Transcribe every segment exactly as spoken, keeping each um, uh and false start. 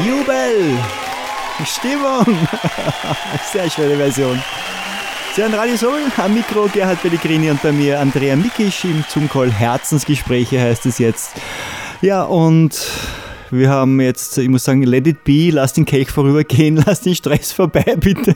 Jubel! Stimmung! Sehr schöne Version. Sie hören Radio Soul, am Mikro Gerhard Pellegrini und bei mir Andrea Mikisch im Zoom-Call Herzensgespräche heißt es jetzt. Ja, und wir haben jetzt, ich muss sagen, let it be, lass den Kelch vorübergehen, lass den Stress vorbei, bitte.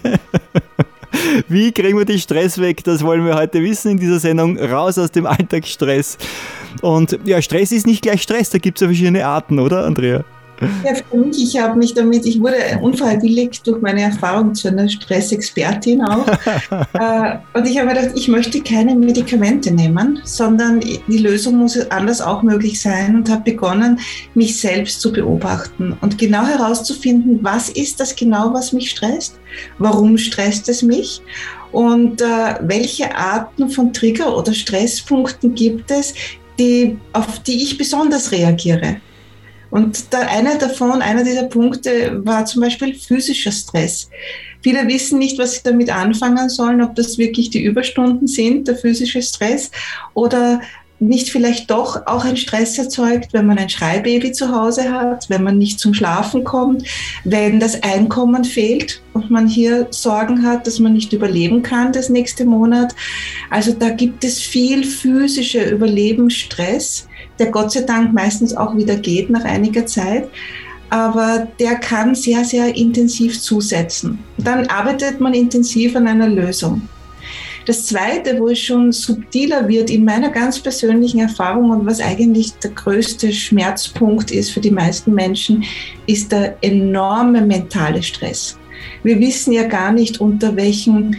Wie kriegen wir den Stress weg? Das wollen wir heute wissen in dieser Sendung. Raus aus dem Alltagsstress. Und ja, Stress ist nicht gleich Stress, da gibt es ja verschiedene Arten, oder Andrea? Ja, für mich, ich habe mich damit, ich wurde unfreiwillig durch meine Erfahrung zu einer Stressexpertin auch. äh, und ich habe mir gedacht, ich möchte keine Medikamente nehmen, sondern die Lösung muss anders auch möglich sein und habe begonnen, mich selbst zu beobachten und genau herauszufinden, was ist das genau, was mich stresst, warum stresst es mich und äh, welche Arten von Trigger oder Stresspunkten gibt es, die, auf die ich besonders reagiere. Und da einer davon, einer dieser Punkte war zum Beispiel physischer Stress. Viele wissen nicht, was sie damit anfangen sollen, ob das wirklich die Überstunden sind, der physische Stress, oder nicht vielleicht doch auch ein Stress erzeugt, wenn man ein Schreibaby zu Hause hat, wenn man nicht zum Schlafen kommt, wenn das Einkommen fehlt und man hier Sorgen hat, dass man nicht überleben kann das nächste Monat. Also da gibt es viel physische Überlebensstress, der Gott sei Dank meistens auch wieder geht nach einiger Zeit, aber der kann sehr, sehr intensiv zusetzen. Dann arbeitet man intensiv an einer Lösung. Das Zweite, wo es schon subtiler wird, in meiner ganz persönlichen Erfahrung und was eigentlich der größte Schmerzpunkt ist für die meisten Menschen, ist der enorme mentale Stress. Wir wissen ja gar nicht, unter welchem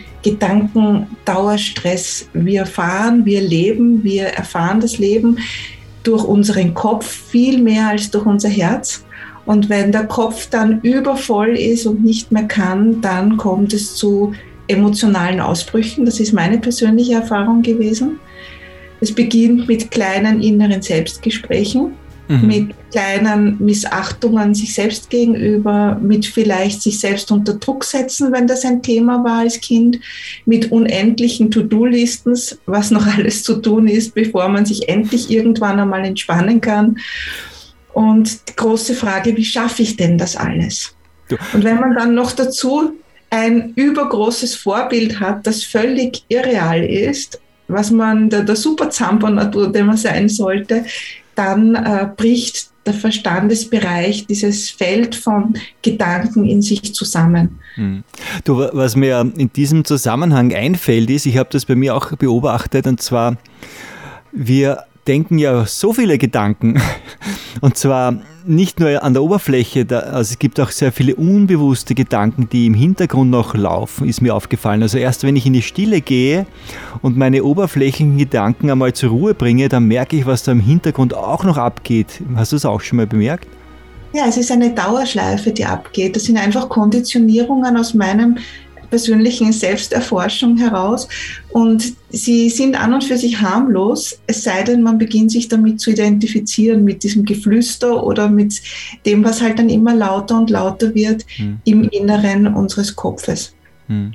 Gedankendauerstress wir fahren, wir leben, wir erfahren das Leben durch unseren Kopf viel mehr als durch unser Herz. Und wenn der Kopf dann übervoll ist und nicht mehr kann, dann kommt es zu emotionalen Ausbrüchen. Das ist meine persönliche Erfahrung gewesen. Es beginnt mit kleinen inneren Selbstgesprächen, mhm. mit kleinen Missachtungen sich selbst gegenüber, mit vielleicht sich selbst unter Druck setzen, wenn das ein Thema war als Kind, mit unendlichen To-Do-Listen, was noch alles zu tun ist, bevor man sich endlich irgendwann einmal entspannen kann. Und die große Frage, wie schaffe ich denn das alles? Ja. Und wenn man dann noch dazu ein übergroßes Vorbild hat, das völlig irreal ist, was man der, der Super-Zamper-Natur, der man sein sollte, dann äh, bricht der Verstandesbereich, dieses Feld von Gedanken in sich zusammen. Hm. Du, was mir in diesem Zusammenhang einfällt, ist, ich habe das bei mir auch beobachtet, und zwar, wir denken ja so viele Gedanken, und zwar nicht nur an der Oberfläche, da, also es gibt auch sehr viele unbewusste Gedanken, die im Hintergrund noch laufen, ist mir aufgefallen. Also erst wenn ich in die Stille gehe und meine oberflächlichen Gedanken einmal zur Ruhe bringe, dann merke ich, was da im Hintergrund auch noch abgeht. Hast du das auch schon mal bemerkt? Ja, es ist eine Dauerschleife, die abgeht. Das sind einfach Konditionierungen aus meinem persönlichen Selbsterforschung heraus, und sie sind an und für sich harmlos, es sei denn, man beginnt sich damit zu identifizieren, mit diesem Geflüster oder mit dem, was halt dann immer lauter und lauter wird hm. im Inneren unseres Kopfes. Hm.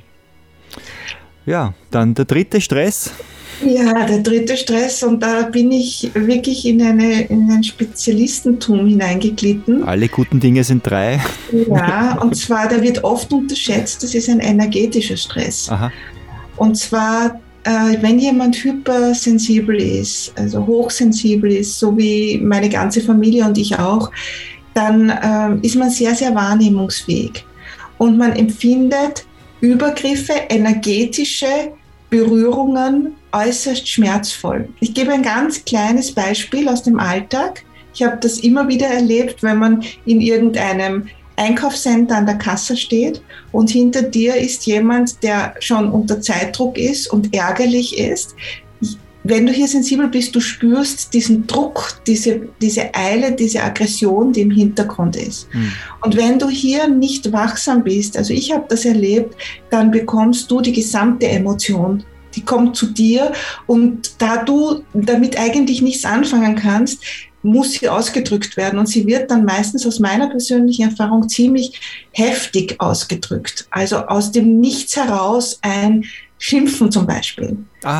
Ja, dann der dritte Stress. Ja, der dritte Stress, und da bin ich wirklich in, eine, in ein Spezialistentum hineingeglitten. Alle guten Dinge sind drei. Ja, und zwar, der wird oft unterschätzt, das ist ein energetischer Stress. Aha. Und zwar, äh, wenn jemand hypersensibel ist, also hochsensibel ist, so wie meine ganze Familie und ich auch, dann äh, ist man sehr, sehr wahrnehmungsfähig. Und man empfindet Übergriffe, energetische Berührungen äußerst schmerzvoll. Ich gebe ein ganz kleines Beispiel aus dem Alltag. Ich habe das immer wieder erlebt, wenn man in irgendeinem Einkaufscenter an der Kasse steht und hinter dir ist jemand, der schon unter Zeitdruck ist und ärgerlich ist. Wenn du hier sensibel bist, du spürst diesen Druck, diese, diese Eile, diese Aggression, die im Hintergrund ist. Mhm. Und wenn du hier nicht wachsam bist, also ich habe das erlebt, dann bekommst du die gesamte Emotion. Die kommt zu dir, und da du damit eigentlich nichts anfangen kannst, muss sie ausgedrückt werden, und sie wird dann meistens aus meiner persönlichen Erfahrung ziemlich heftig ausgedrückt. Also aus dem Nichts heraus ein Schimpfen zum Beispiel. Ah.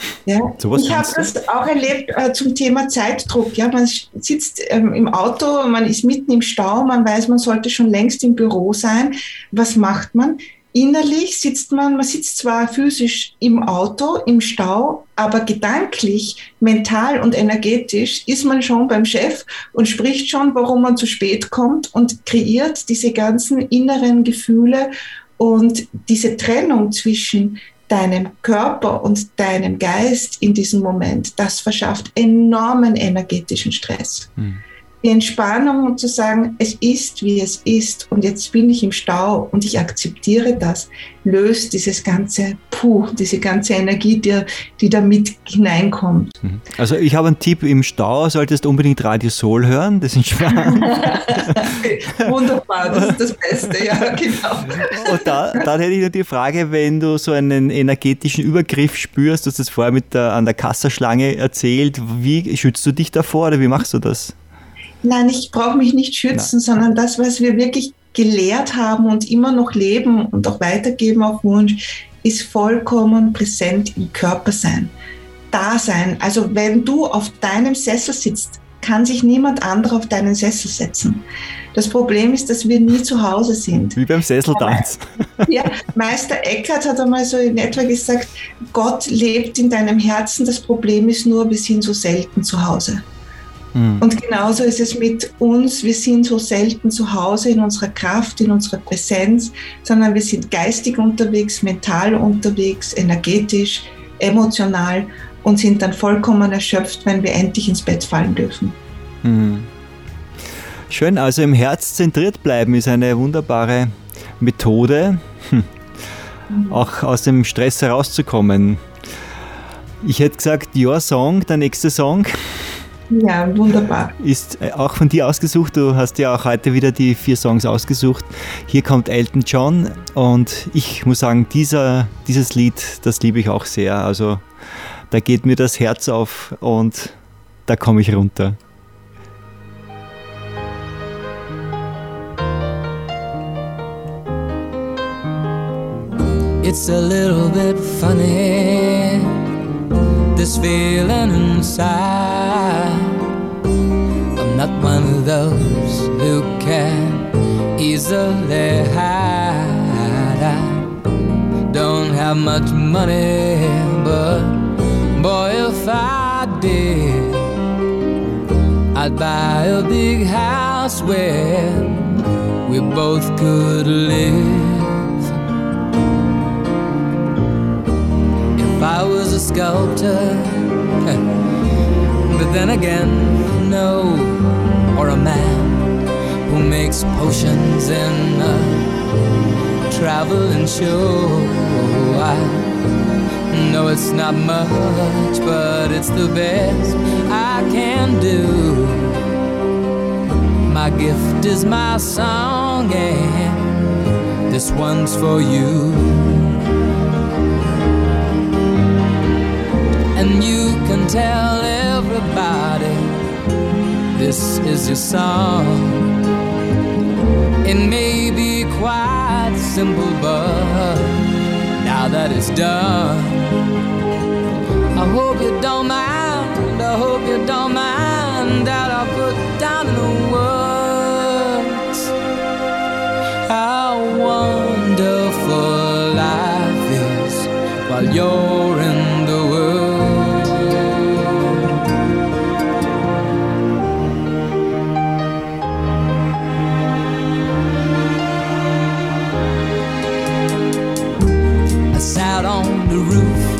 Ja. Ich habe das auch erlebt äh, zum Thema Zeitdruck. Ja, man sitzt ähm, im Auto, man ist mitten im Stau, man weiß, man sollte schon längst im Büro sein. Was macht man? Innerlich sitzt man, man sitzt zwar physisch im Auto, im Stau, aber gedanklich, mental und energetisch ist man schon beim Chef und spricht schon, warum man zu spät kommt und kreiert diese ganzen inneren Gefühle und diese Trennung zwischen deinem Körper und deinem Geist in diesem Moment, das verschafft enormen energetischen Stress. Hm. Die Entspannung und zu sagen, es ist, wie es ist und jetzt bin ich im Stau und ich akzeptiere das, löst dieses ganze Puh, diese ganze Energie, die, die da mit hineinkommt. Also ich habe einen Tipp, im Stau solltest du unbedingt Radio Soul hören, das entspannt. Wunderbar, das ist das Beste, ja genau. Und da, dann hätte ich noch die Frage, wenn du so einen energetischen Übergriff spürst, du hast das vorher mit der, an der Kassaschlange erzählt, wie schützt du dich davor oder wie machst du das? Nein, ich brauche mich nicht schützen, Nein. sondern das, was wir wirklich gelehrt haben und immer noch leben und auch weitergeben auf Wunsch, ist vollkommen präsent im Körper sein. Da sein. Also wenn du auf deinem Sessel sitzt, kann sich niemand anderer auf deinen Sessel setzen. Das Problem ist, dass wir nie zu Hause sind. Wie beim Sesseltanz. Ja, Meister Eckhart hat einmal so in etwa gesagt, Gott lebt in deinem Herzen, das Problem ist nur, wir sind so selten zu Hause. Und genauso ist es mit uns, wir sind so selten zu Hause in unserer Kraft, in unserer Präsenz, sondern wir sind geistig unterwegs, mental unterwegs, energetisch, emotional und sind dann vollkommen erschöpft, wenn wir endlich ins Bett fallen dürfen. Mhm. Schön, also im Herz zentriert bleiben ist eine wunderbare Methode, hm. mhm. auch aus dem Stress herauszukommen. Ich hätte gesagt, Your Song, der nächste Song. Ja, wunderbar. Ist auch von dir ausgesucht. Du hast ja auch heute wieder die vier Songs ausgesucht. Hier kommt Elton John und ich muss sagen, dieser, dieses Lied, das liebe ich auch sehr. Also da geht mir das Herz auf und da komme ich runter. It's a little bit funny, this feeling inside. I'm not one of those who can easily hide. I don't have much money, but boy, if I did, I'd buy a big house where we both could live. If I was a sculptor, but then again, no, or a man who makes potions in a traveling show. I know it's not much, but it's the best I can do. My gift is my song, and this one's for you. And you can tell everybody this is your song. It may be quite simple, but now that it's done, I hope you don't mind, I hope you don't mind that I put down in the words how wonderful life is while you're in the world. Out on the roof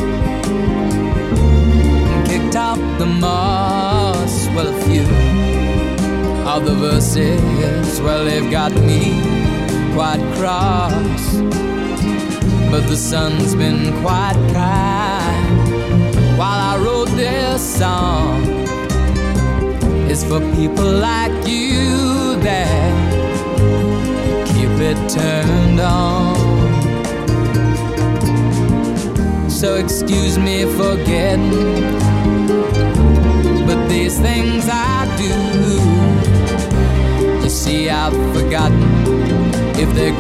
and kicked out the moss. Well, a few of the verses, well, they've got me quite cross, but the sun's been quite kind while I wrote this song. It's for people like you that keep it turned on. So excuse me for getting, but these things I do, you see I've forgotten if they're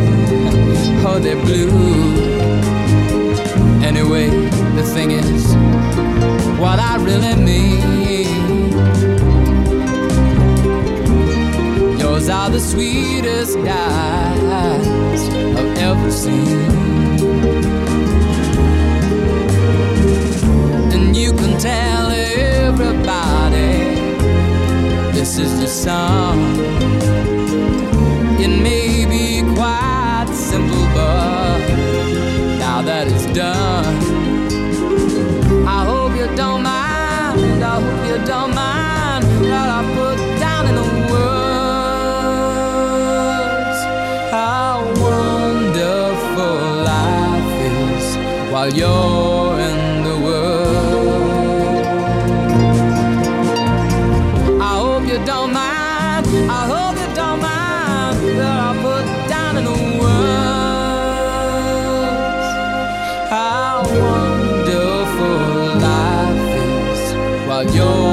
green or they're blue. Anyway, the thing is, what I really mean. Yours are the sweetest eyes I've ever seen. And you can tell everybody this is the song. It may be quite simple, but now that it's done, I hope you don't mind, I hope you don't mind what I put down in the words. How wonderful life is while you're in the world. I hope you don't mind, I hope you don't mind what I put down in the words. How wonderful life is while you're